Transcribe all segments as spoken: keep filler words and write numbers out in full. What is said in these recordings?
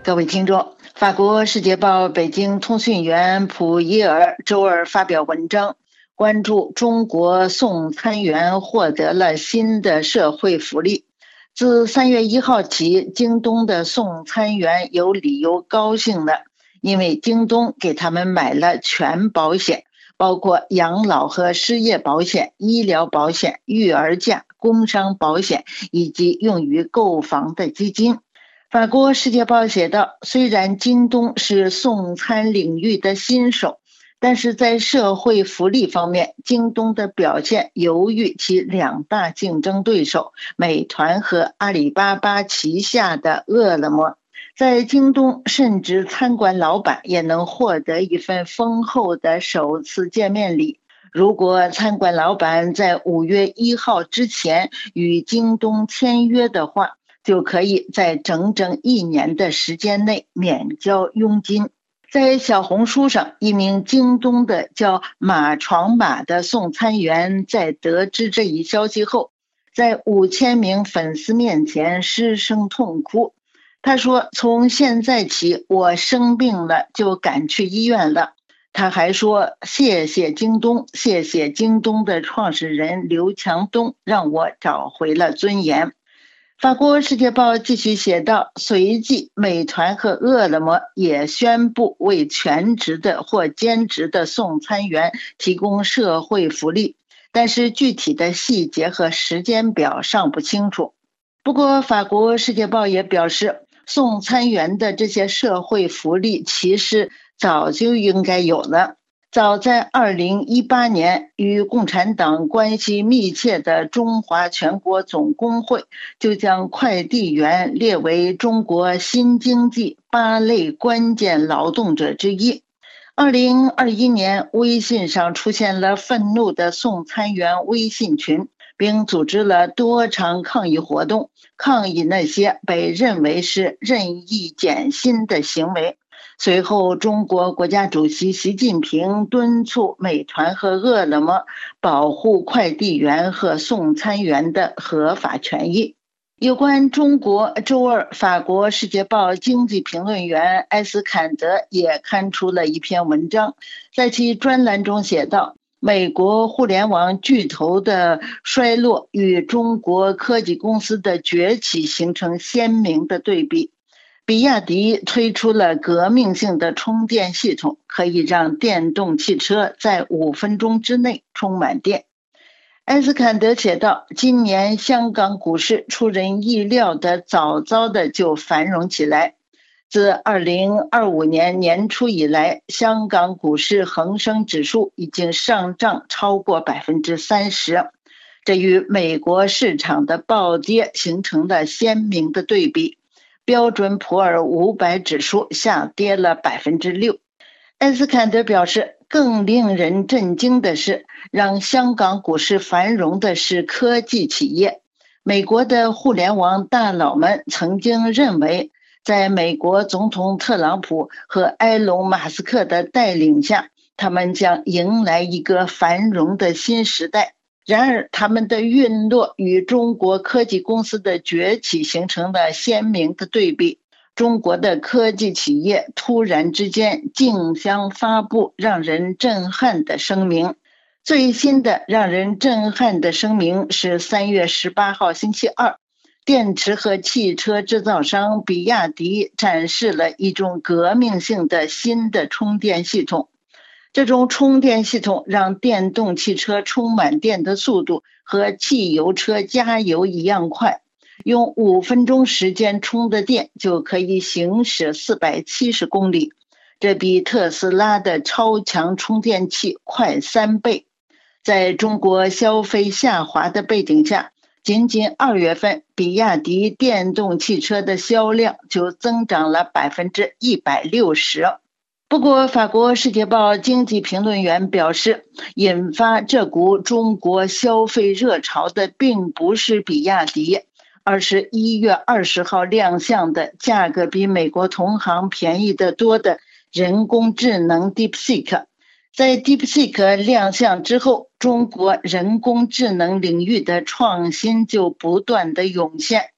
各位听众，法国《世界报》北京通讯员普耶尔周二发表文章，关注中国宋参元获得了新的社会福利。自三月一号起，京东的宋参元有理由高兴了，因为京东给他们买了全保险，包括养老和失业保险、医疗保险、育儿假、工伤保险以及用于购房的基金。法国《世界报》写道，虽然京东是送餐领域的新手，但是在社会福利方面，京东的表现优于其两大竞争对手美团和阿里巴巴旗下的饿了么。在京东，甚至餐馆老板也能获得一份丰厚的首次见面礼。如果餐馆老板在五月一号之前与京东签约的话，就可以在整整一年的时间内免交佣金。在小红书上，一名京东的叫马闯马的送餐员在得知这一消息后，在五千名粉丝面前失声痛哭。他说，从现在起我生病了就赶去医院了。他还说，谢谢京东，谢谢京东的创始人刘强东，让我找回了尊严。法国《世界报》继续写道，随即美团和饿了么也宣布为全职的或兼职的送餐员提供社会福利，但是具体的细节和时间表尚不清楚。不过法国《世界报》也表示，送餐员的这些社会福利其实早就应该有了。早在二零一八年，与共产党关系密切的中华全国总工会就将快递员列为中国新经济八类关键劳动者之一。二零二一年，微信上出现了愤怒的送餐员微信群，并组织了多场抗议活动，抗议那些被认为是任意减薪的行为。随后，中国国家主席习近平敦促美团和饿了么保护快递员和送餐员的合法权益。有关中国，周二法国《世界报》经济评论员埃斯坎德也刊出了一篇文章，在其专栏中写道，美国互联网巨头的衰落与中国科技公司的崛起形成鲜明的对比。比亚迪推出了革命性的充电系统，可以让电动汽车在五分钟之内充满电。埃斯坎德写道，今年香港股市出人意料的早早的就繁荣起来。自二零二五年年初以来，香港股市恒生指数已经上涨超过 百分之三十， 这与美国市场的暴跌形成了鲜明的对比。标准普尔五百指数下跌了 百分之六。 埃斯坎德表示，更令人震惊的是，让香港股市繁荣的是科技企业。美国的互联网大佬们曾经认为，在美国总统特朗普和埃隆·马斯克的带领下，他们将迎来一个繁荣的新时代。然而，他们的陨落与中国科技公司的崛起形成了鲜明的对比。中国的科技企业突然之间竞相发布让人震撼的声明。最新的让人震撼的声明是三月十八号星期二，电池和汽车制造商比亚迪展示了一种革命性的新的充电系统。这种充电系统让电动汽车充满电的速度和汽油车加油一样快，用五分钟时间充的电就可以行驶四百七十公里，这比特斯拉的超强充电器快三倍。在中国消费下滑的背景下，仅仅二月份，比亚迪电动汽车的销量就增长了 百分之一百六十。不过，法国《世界报》经济评论员表示，引发这股中国消费热潮的并不是比亚迪，而是一月二十号亮相的价格比美国同行便宜得多的人工智能 DeepSeek。在 DeepSeek 亮相之后，中国人工智能领域的创新就不断的涌现。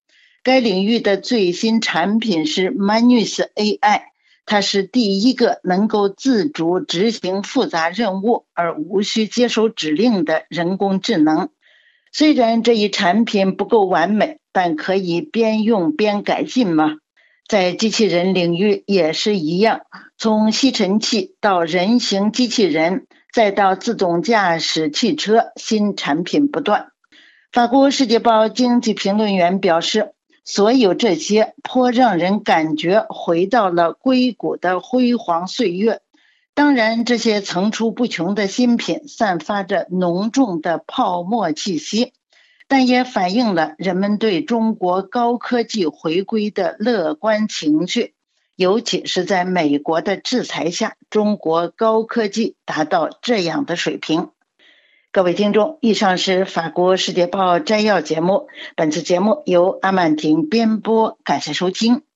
该领域的最新产品是 Manus A I， 它是第一个能够自主执行复杂任务而无需接收指令的人工智能。虽然这一产品不够完美，但可以边用边改进嘛。在机器人领域也是一样，从吸尘器到人形机器人，再到自动驾驶汽车，新产品不断。法国《世界报》经济评论员表示，所有这些颇让人感觉回到了硅谷的辉煌岁月。当然，这些层出不穷的新品散发着浓重的泡沫气息，但也反映了人们对中国高科技回归的乐观情绪，尤其是在美国的制裁下，中国高科技达到这样的水平。各位听众，以上是法国《世界报》摘要节目，本次节目由阿曼婷编播，感谢收听。